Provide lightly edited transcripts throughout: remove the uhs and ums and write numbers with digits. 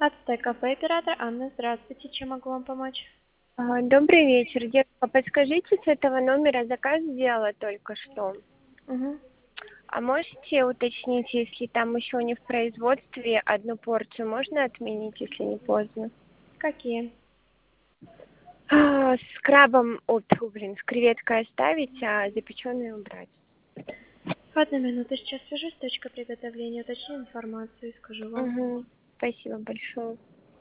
Ацтек кафе, оператор Анна, здравствуйте, чем могу вам помочь? Добрый вечер, девушка. Подскажите, с этого номера заказ сделала только что. Угу. А можете уточнить, если там еще не в производстве, одну порцию можно отменить, если не поздно? Какие? С крабом, с креветкой оставить, а запеченные убрать. Одну минуту, сейчас свяжусь с точкой приготовления, уточню информацию и скажу вам. Угу. Спасибо большое.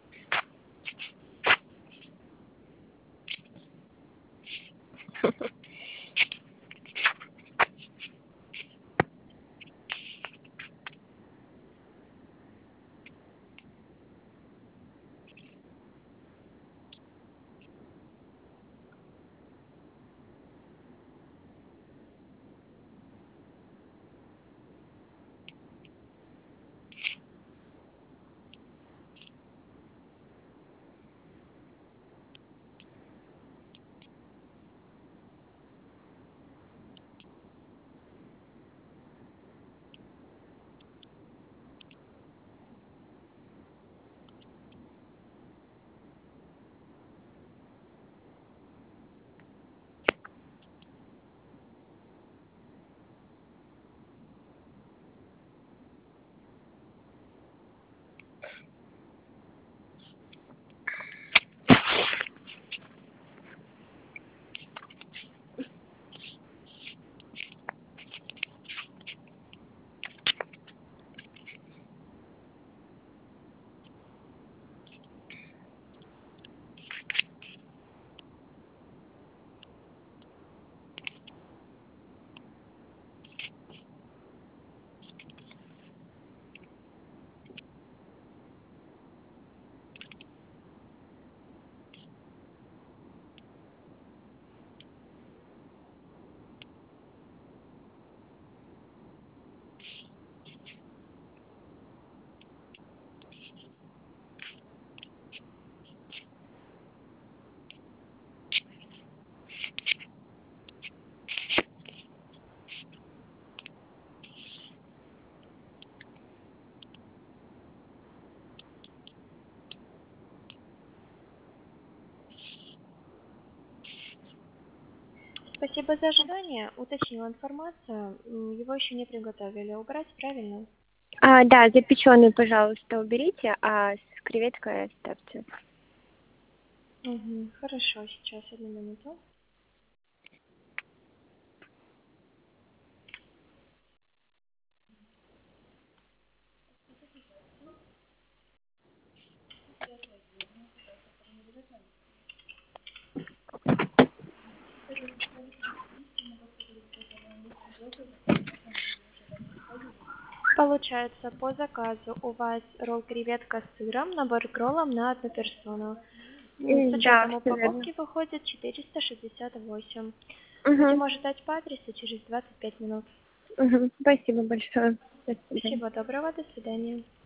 Спасибо за ожидание, уточнила информацию, его еще не приготовили. Убрать, правильно? Да, запеченные, пожалуйста, уберите, а с креветкой оставьте. Угу. Хорошо, сейчас, одну минуту. Получается, по заказу у вас ролл креветка с сыром, набор к роллам на одну персону. С Да, учетом все верно. упаковки выходит 468. Угу. Будем ожидать по адресу через 25 минут. Угу. Спасибо большое. До свидания. Всего доброго, до свидания.